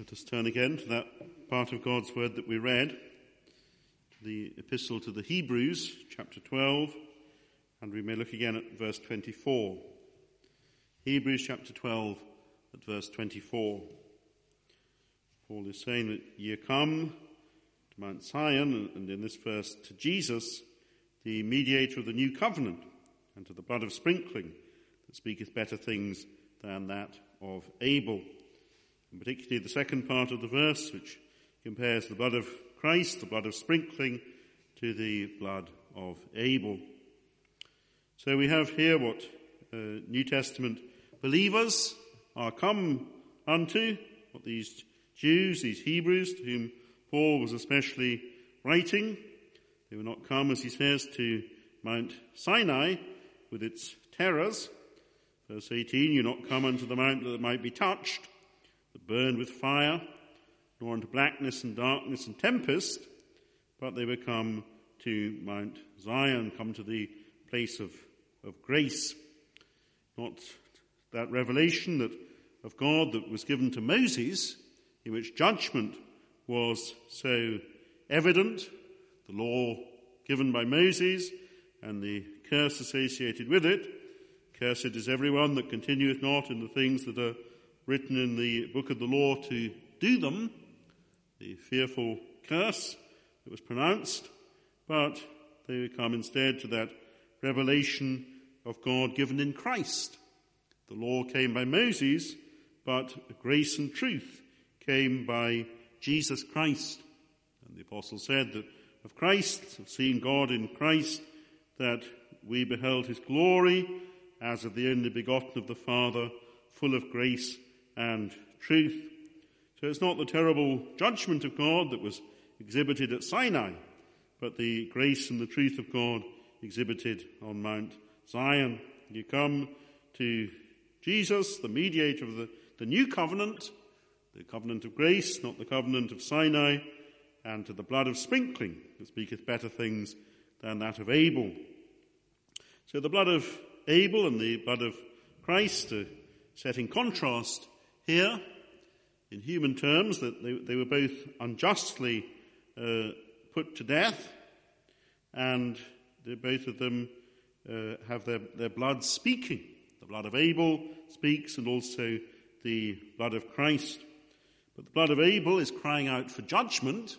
Let us turn again to that part of God's word that we read, the epistle to the Hebrews, chapter 12, and we may look again at verse 24. Hebrews chapter 12 at verse 24. Paul is saying that ye are come to Mount Zion, and in this verse to Jesus, the mediator of the new covenant, and to the blood of sprinkling that speaketh better things than that of Abel. And particularly the second part of the verse, which compares the blood of Christ, the blood of sprinkling, to the blood of Abel. So we have here what New Testament believers are come unto, what these Jews, these Hebrews, to whom Paul was especially writing. They were not come, as he says, to Mount Sinai with its terrors. Verse 18, you're not come unto the mount that might be touched, that burned with fire, nor unto blackness and darkness and tempest, but they were come to Mount Zion, come to the place of grace. Not that revelation of God that was given to Moses, in which judgment was so evident, the law given by Moses and the curse associated with it. Cursed is everyone that continueth not in the things that are written in the book of the law to do them, the fearful curse that was pronounced, but they come instead to that revelation of God given in Christ. The law came by Moses, but grace and truth came by Jesus Christ. And the apostle said that of Christ, of seeing God in Christ, that we beheld his glory as of the only begotten of the Father, full of grace and truth. So it's not the terrible judgment of God that was exhibited at Sinai, but the grace and the truth of God exhibited on Mount Zion. You come to Jesus, the mediator of the new covenant, the covenant of grace, not the covenant of Sinai, and to the blood of sprinkling that speaketh better things than that of Abel. So the blood of Abel and the blood of Christ are set in contrast here, in human terms, that they were both unjustly put to death, and both of them have their blood speaking. The blood of Abel speaks, and also the blood of Christ. But the blood of Abel is crying out for judgment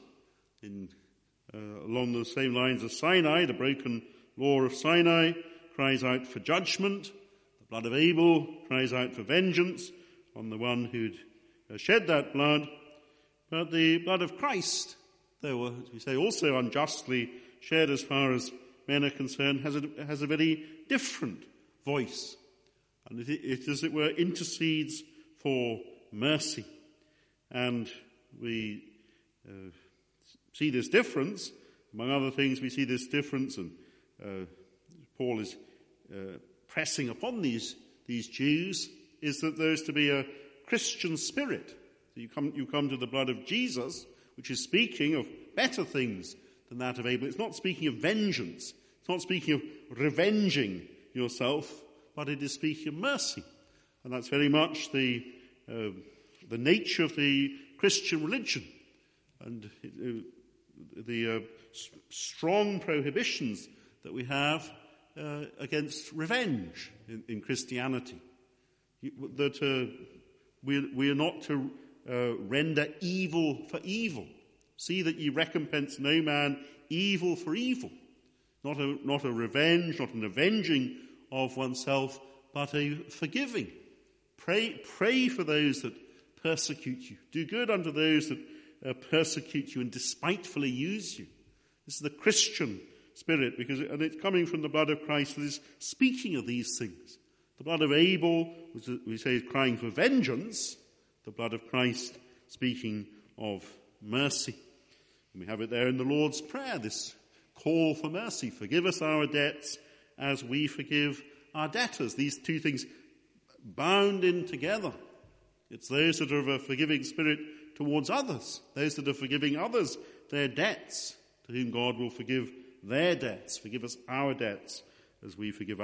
along the same lines as Sinai. The broken law of Sinai cries out for judgment. The blood of Abel cries out for vengeance on the one who'd shed that blood. But the blood of Christ, though, as we say, also unjustly shed as far as men are concerned, has a very different voice. And it, as it were, intercedes for mercy. And we see this difference. Among other things, we see this difference, and Paul is pressing upon these Jews, is that there is to be a Christian spirit. So you come to the blood of Jesus, which is speaking of better things than that of Abel. It's not speaking of vengeance. It's not speaking of revenging yourself, but it is speaking of mercy. And that's very much the nature of the Christian religion. And the strong prohibitions that we have against revenge in Christianity. That we are not to render evil for evil. See that ye recompense no man evil for evil. Not a revenge, not an avenging of oneself, but a forgiving. Pray for those that persecute you. Do good unto those that persecute you and despitefully use you. This is the Christian spirit, and it's coming from the blood of Christ that is speaking of these things. The blood of Abel, which we say is crying for vengeance, the blood of Christ speaking of mercy. And we have it there in the Lord's Prayer, this call for mercy. Forgive us our debts as we forgive our debtors. These two things bound in together. It's those that are of a forgiving spirit towards others, those that are forgiving others their debts, to whom God will forgive their debts. Forgive us our debts as we forgive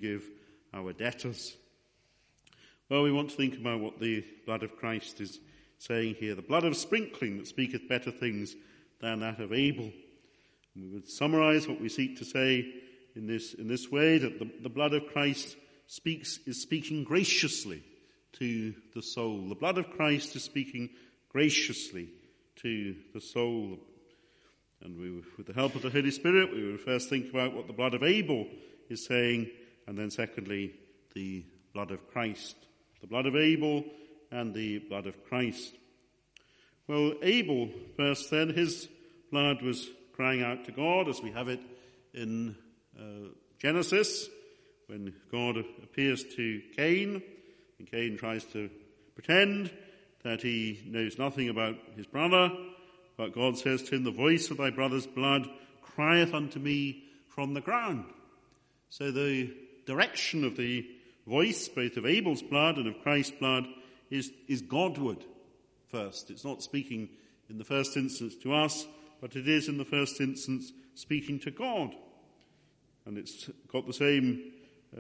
our debtors. Well, we want to think about what the blood of Christ is saying here, the blood of sprinkling that speaketh better things than that of Abel. And we would summarize what we seek to say in this way, that the blood of Christ is speaking graciously to the soul. The blood of Christ is speaking graciously to the soul. And with the help of the Holy Spirit, we will first think about what the blood of Abel is saying, and then secondly, the blood of Christ. The blood of Abel and the blood of Christ. Well, Abel first then, his blood was crying out to God, as we have it in Genesis, when God appears to Cain, and Cain tries to pretend that he knows nothing about his brother, but God says to him, the voice of thy brother's blood crieth unto me from the ground. So the direction of the voice, both of Abel's blood and of Christ's blood, is Godward first. It's not speaking in the first instance to us, but it is in the first instance speaking to God. And it's got the same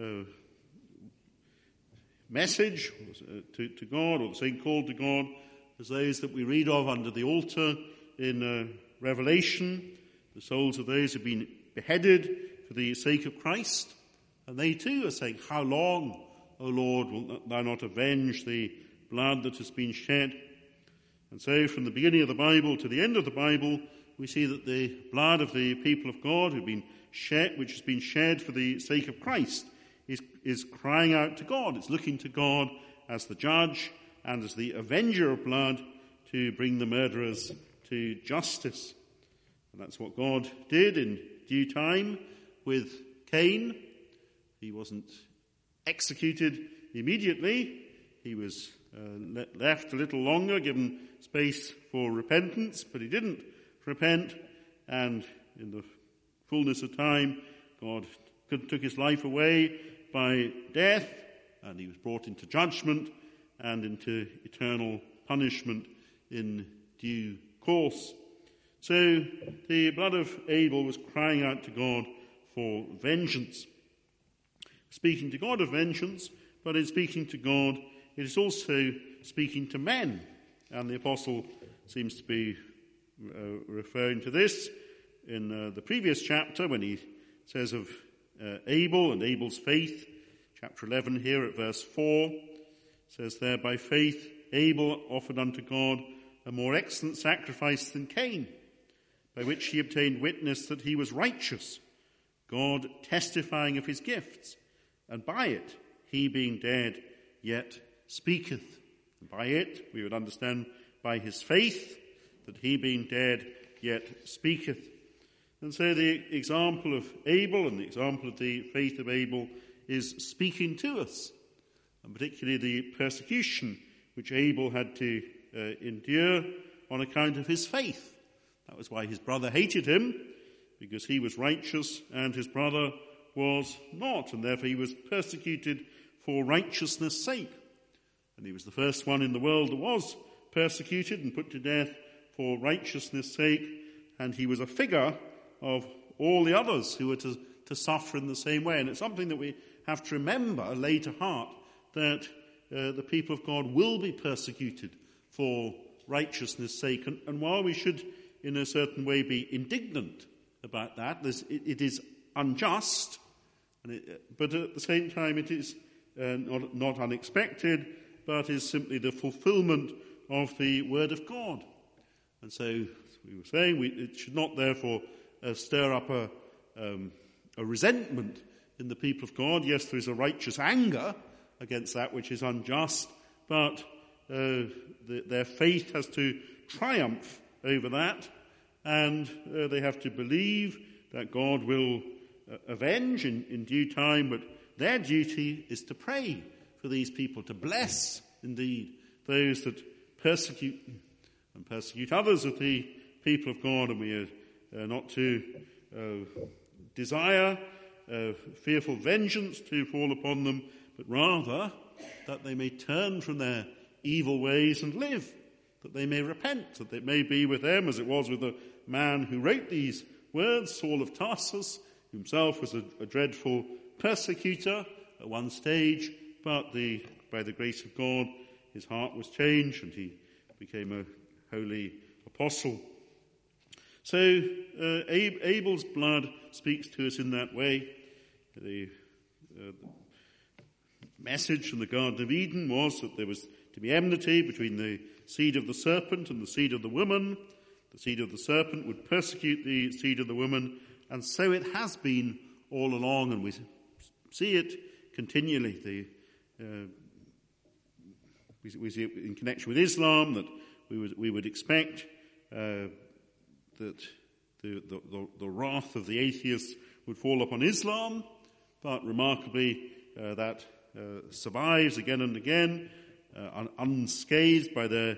message to God, or the same call to God, as those that we read of under the altar in Revelation, the souls of those who have been beheaded for the sake of Christ. And they too are saying, how long, O Lord, wilt thou not avenge the blood that has been shed? And so from the beginning of the Bible to the end of the Bible, we see that the blood of the people of God who've been shed, which has been shed for the sake of Christ, is crying out to God. It's looking to God as the judge and as the avenger of blood to bring the murderers to justice. And that's what God did in due time with Cain. He wasn't executed immediately. He was left a little longer, given space for repentance, but he didn't repent, and in the fullness of time, God took his life away by death, and he was brought into judgment and into eternal punishment in due course. So the blood of Abel was crying out to God for vengeance. Speaking to God of vengeance, but in speaking to God, it is also speaking to men. And the apostle seems to be referring to this in the previous chapter when he says of Abel and Abel's faith. Chapter 11 here at verse 4 says there, by faith Abel offered unto God a more excellent sacrifice than Cain, by which he obtained witness that he was righteous, God testifying of his gifts, and by it he being dead yet speaketh. And by it we would understand by his faith that he being dead yet speaketh. And so the example of Abel and the example of the faith of Abel is speaking to us, and particularly the persecution which Abel had to endure on account of his faith. That was why his brother hated him, because he was righteous and his brother was not, and therefore he was persecuted for righteousness' sake. And he was the first one in the world that was persecuted and put to death for righteousness' sake, and he was a figure of all the others who were to suffer in the same way. And it's something that we have to remember, lay to heart, that the people of God will be persecuted for righteousness' sake. And while we should, in a certain way, be indignant about that, it is unjust, but at the same time it is not unexpected, but is simply the fulfillment of the Word of God. And so, as we were saying, it should not therefore stir up a resentment in the people of God. Yes, there is a righteous anger against that which is unjust, but their faith has to triumph over that, and they have to believe that God will avenge in due time, but their duty is to pray for these people, to bless, indeed, those that persecute them and persecute others of the people of God, and we are not to desire fearful vengeance to fall upon them, but rather that they may turn from their evil ways and live, that they may repent, that it may be with them as it was with the man who wrote these words, Saul of Tarsus, himself was a dreadful persecutor at one stage, but by the grace of God, his heart was changed and he became a holy apostle. So Abel's blood speaks to us in that way. The message from the Garden of Eden was that there was to be enmity between the seed of the serpent and the seed of the woman. The seed of the serpent would persecute the seed of the woman, and so it has been all along, and we see it continually. We see it in connection with Islam, that we would expect that the wrath of the atheists would fall upon Islam, but remarkably that survives again and again, unscathed by their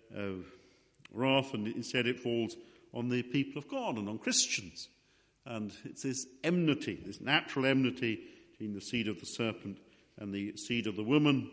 wrath, and instead it falls on the people of God and on Christians. And it's this enmity, this natural enmity between the seed of the serpent and the seed of the woman.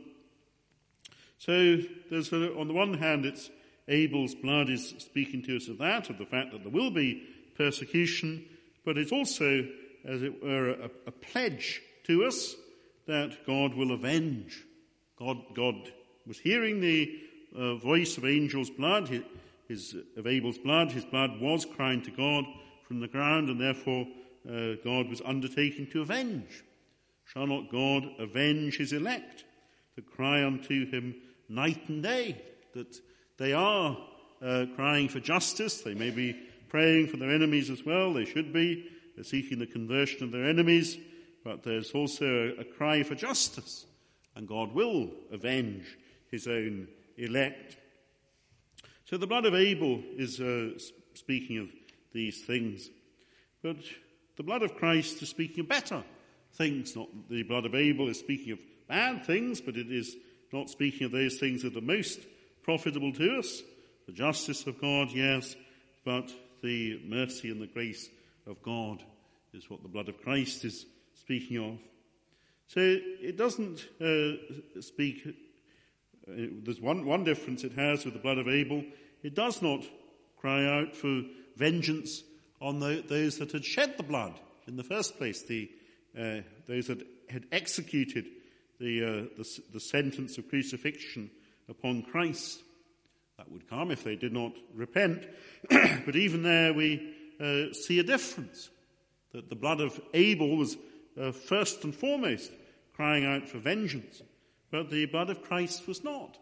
So there's, on the one hand, it's Abel's blood is speaking to us of that, of the fact that there will be persecution, but it's also, as it were, a pledge to us that God will avenge. God was hearing the voice of Abel's blood. His blood was crying to God from the ground, and therefore God was undertaking to avenge. Shall not God avenge his elect, that cry unto him night and day? That they are crying for justice. They may be praying for their enemies as well. They should be. They're seeking the conversion of their enemies. But there's also a cry for justice, and God will avenge his own elect. So the blood of Abel is speaking of these things. But the blood of Christ is speaking of better things. Not the blood of Abel is speaking of bad things, but it is not speaking of those things that are most profitable to us. The justice of God, yes, but the mercy and the grace of God is what the blood of Christ is speaking of. So it doesn't speak. There's one difference it has with the blood of Abel. It does not cry out for vengeance on those that had shed the blood in the first place, those that had executed the sentence of crucifixion upon Christ. That would come if they did not repent. But even there we see a difference, that the blood of Abel was first and foremost crying out for vengeance, but the blood of Christ was not.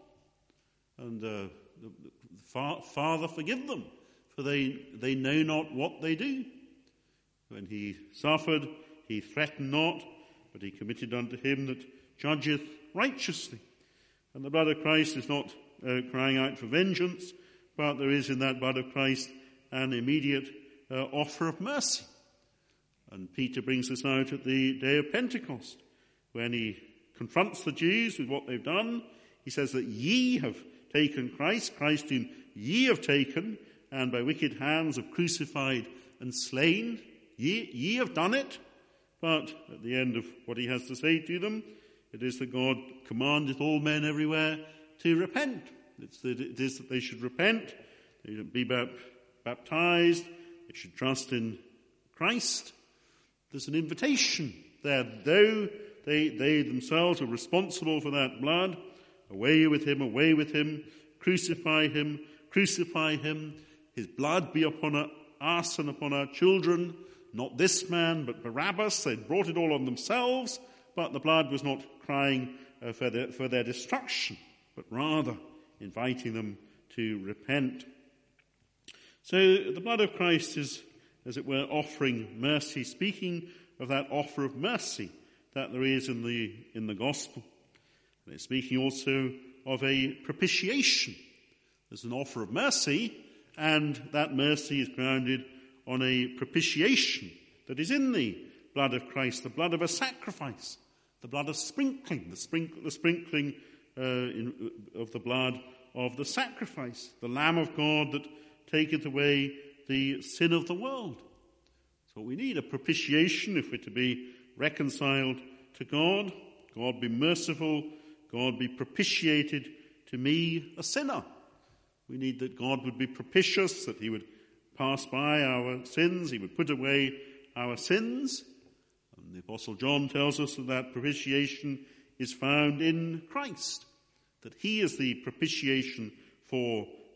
And Father, forgive them, for they know not what they do. When he suffered, he threatened not, but he committed unto him that judgeth righteously. And the blood of Christ is not crying out for vengeance, but there is in that blood of Christ an immediate offer of mercy. And Peter brings this out at the day of Pentecost, when he confronts the Jews with what they've done. He says that ye have taken Christ whom ye have taken, and by wicked hands have crucified and slain. Ye have done it. But at the end of what he has to say to them, it is that God commandeth all men everywhere to repent. It is that they should repent, they should be baptized, they should trust in Christ. There's an invitation there, though they themselves are responsible for that blood. Away with him, crucify him, his blood be upon us and upon our children. Not this man, but Barabbas. They'd brought it all on themselves, but the blood was not crying for their destruction, but rather inviting them to repent. So the blood of Christ is, as it were, offering mercy, speaking of that offer of mercy that there is in the gospel. And it's speaking also of a propitiation. There's an offer of mercy, and that mercy is grounded on a propitiation that is in the blood of Christ, the blood of a sacrifice, the blood of sprinkling, the sprinkling of the blood of the sacrifice, the Lamb of God that taketh away the sin of the world. So we need a propitiation if we're to be reconciled to God. God be merciful, God be propitiated to me, a sinner. We need that God would be propitious, that he would pass by our sins, he would put away our sins. And the Apostle John tells us that propitiation is found in Christ, that he is the propitiation for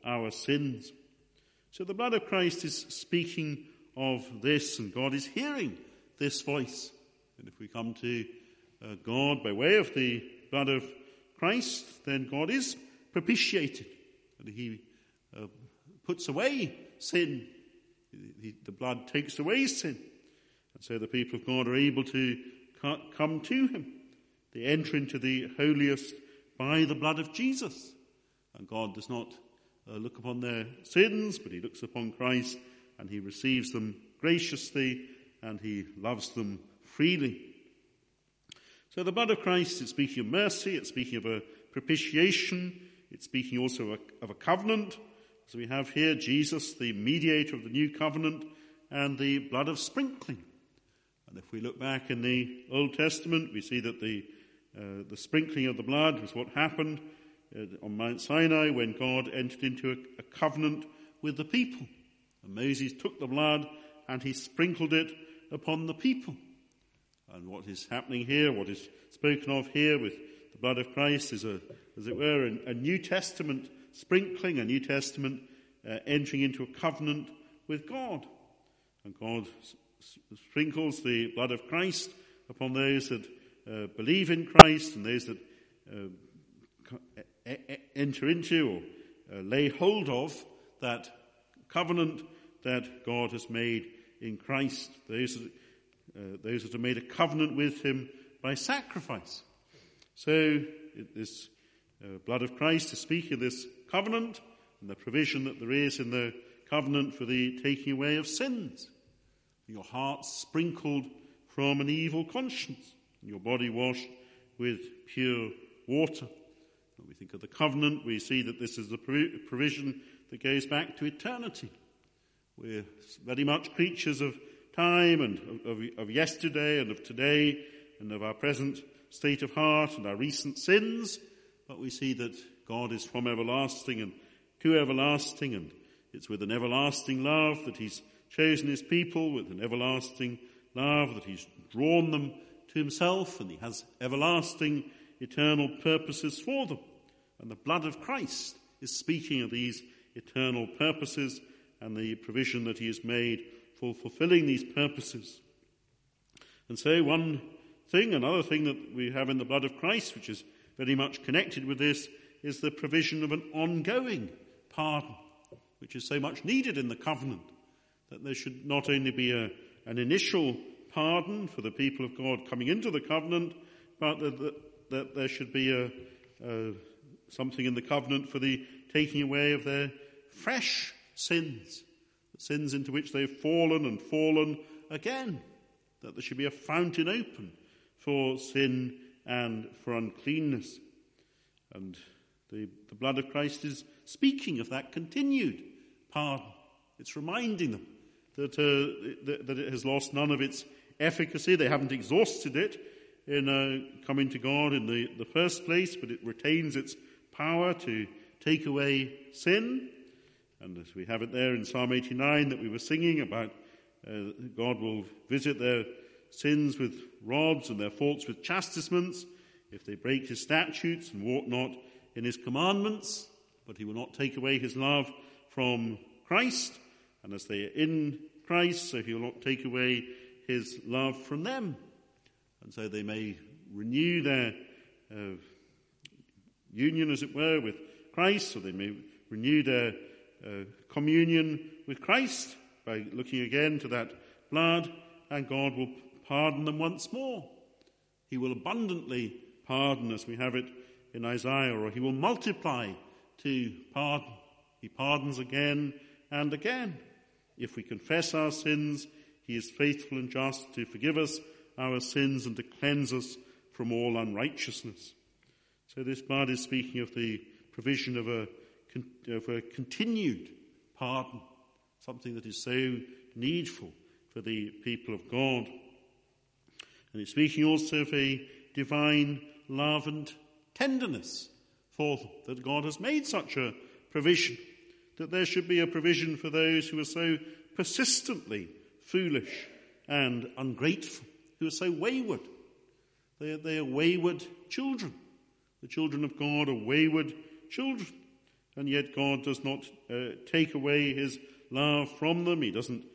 our sins. So the blood of Christ is speaking of this, and God is hearing this voice. And if we come to God by way of the blood of Christ, then God is propitiated, and he puts away sin. The blood takes away sin. And so the people of God are able to come to him. They enter into the holiest by the blood of Jesus. And God does not look upon their sins, but he looks upon Christ, and he receives them graciously, and he loves them freely. So the blood of Christ is speaking of mercy, it's speaking of a propitiation, it's speaking also of a covenant. So we have here Jesus, the mediator of the new covenant, and the blood of sprinkling. And if we look back in the Old Testament, we see that the sprinkling of the blood was what happened on Mount Sinai when God entered into a covenant with the people. And Moses took the blood and he sprinkled it upon the people. And what is happening here, what is spoken of here with the blood of Christ is, as it were, a New Testament sprinkling, a New Testament entering into a covenant with God. And God sprinkles the blood of Christ upon those that believe in Christ and those that enter into or lay hold of that covenant that God has made in Christ. Those that have made a covenant with him by sacrifice. So this blood of Christ is speaking of this covenant and the provision that there is in the covenant for the taking away of sins. Your heart sprinkled from an evil conscience, and your body washed with pure water. When we think of the covenant, we see that this is the provision that goes back to eternity. We're very much creatures of time and of yesterday and of today and of our present state of heart and our recent sins, but we see that God is from everlasting and to everlasting, and it's with an everlasting love that he's chosen his people, with an everlasting love that he's drawn them to himself, and he has everlasting eternal purposes for them. And the blood of Christ is speaking of these eternal purposes and the provision that he has made for fulfilling these purposes. And so another thing that we have in the blood of Christ, which is very much connected with this, is the provision of an ongoing pardon, which is so much needed in the covenant, that there should not only be an initial pardon for the people of God coming into the covenant, but that there should be something in the covenant for the taking away of their fresh sins, the sins into which they've fallen again, that there should be a fountain open for sin and for uncleanness. And the blood of Christ is speaking of that continued pardon. It's reminding them that it has lost none of its efficacy. They haven't exhausted it in coming to God in the first place, but it retains its power to take away sin. And as we have it there in Psalm 89 that we were singing about, God will visit their sins with rods and their faults with chastisements if they break his statutes and walk not in his commandments, but he will not take away his love from Christ. And as they are in Christ, so he will not take away his love from them. And so they may renew their union, as it were, with Christ, or they may renew their communion with Christ by looking again to that blood, and God will pardon them once more. He will abundantly pardon, as we have it in Isaiah, or he will multiply to pardon. He pardons again and again. If we confess our sins, he is faithful and just to forgive us our sins and to cleanse us from all unrighteousness. So this blood is speaking of the provision of a continued pardon, something that is so needful for the people of God. And it's speaking also of a divine love and tenderness for them, that God has made such a provision, that there should be a provision for those who are so persistently foolish and ungrateful, who are so wayward. They are wayward children. The children of God are wayward children. and yet God does not take away his love from them. He doesn't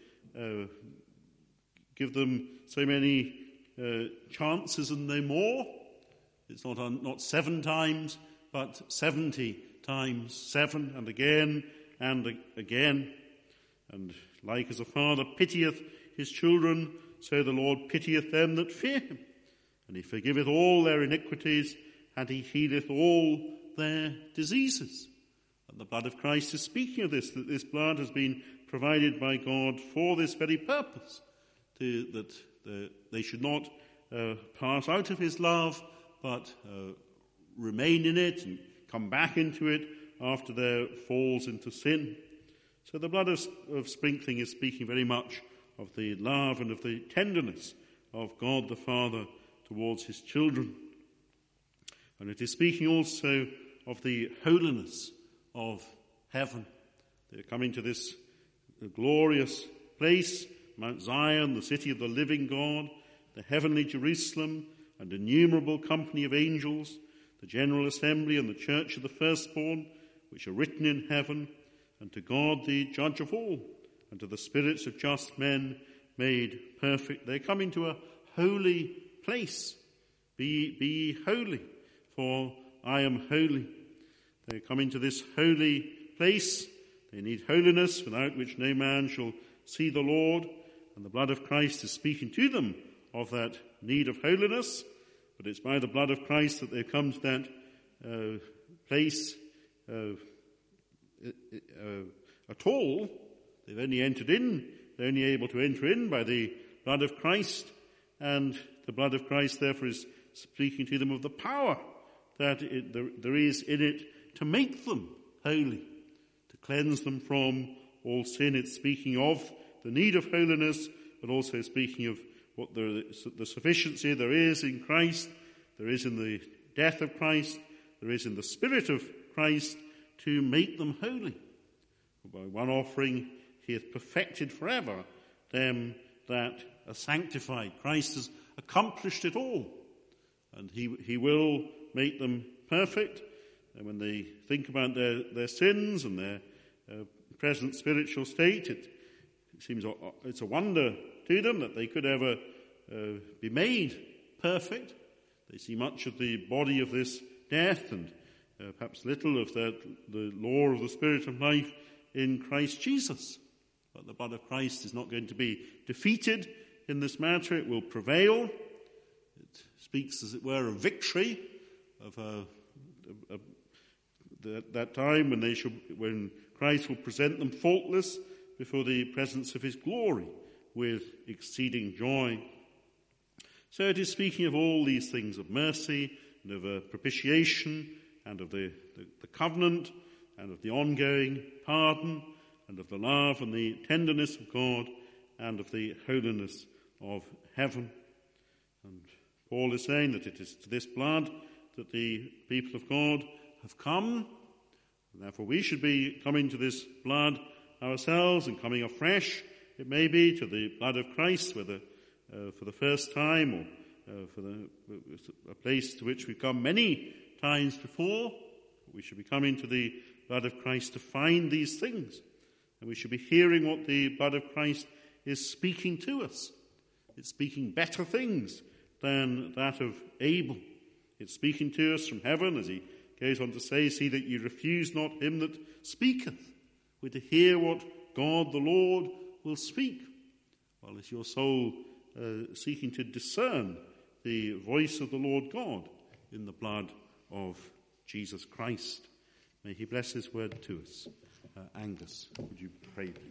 give them so many chances and no more. It's not 7 times, but 70 times 7, and again and again. And like as a father pitieth his children, so the Lord pitieth them that fear him. And he forgiveth all their iniquities, and he healeth all their diseases. And the blood of Christ is speaking of this, that this blood has been provided by God for this very purpose, that they should not pass out of his love, but remain in it and come back into it after their falls into sin. So the blood of sprinkling is speaking very much of the love and of the tenderness of God the Father towards his children. And it is speaking also of the holiness of heaven. They're coming to this glorious place, Mount Zion, the city of the living God, the heavenly Jerusalem, and innumerable company of angels, the general assembly and the church of the firstborn, which are written in heaven, and to God the judge of all, and to the spirits of just men made perfect. They're coming to a holy place. Be holy, for I am holy. They're coming to this holy place. They need holiness, without which no man shall see the Lord. And the blood of Christ is speaking to them of that need of holiness. But it's by the blood of Christ that they've come to that place at all. They've only entered in. They're only able to enter in by the blood of Christ. And the blood of Christ, therefore, is speaking to them of the power that there is in it to make them holy, to cleanse them from all sin. It's speaking of the need of holiness, but also speaking of what the sufficiency there is in Christ, there is in the death of Christ, there is in the Spirit of Christ to make them holy. For by one offering he hath perfected forever them that are sanctified. Christ has accomplished it all, and he will make them perfect. And when they think about their sins and their present spiritual state, it seems it's a wonder to them that they could ever be made perfect. They see much of the body of this death and perhaps little of the law of the Spirit of life in Christ Jesus. But the blood of Christ is not going to be defeated in this matter. It will prevail. It speaks, as it were, of victory, of that time when Christ will present them faultless before the presence of his glory with exceeding joy. So it is speaking of all these things, of mercy and of propitiation and of the covenant and of the ongoing pardon and of the love and the tenderness of God and of the holiness of heaven. And Paul is saying that it is to this blood that the people of God have come. And therefore we should be coming to this blood ourselves and coming afresh, it may be, to the blood of Christ, whether for the first time or for a place to which we've come many times before. We should be coming to the blood of Christ to find these things. And we should be hearing what the blood of Christ is speaking to us. It's speaking better things than that of Abel. It's speaking to us from heaven, as he goes on to say, see that you refuse not him that speaketh. We're to hear what God the Lord will speak. Well, is your soul seeking to discern the voice of the Lord God in the blood of Jesus Christ? May he bless his word to us. Angus, would you pray, please?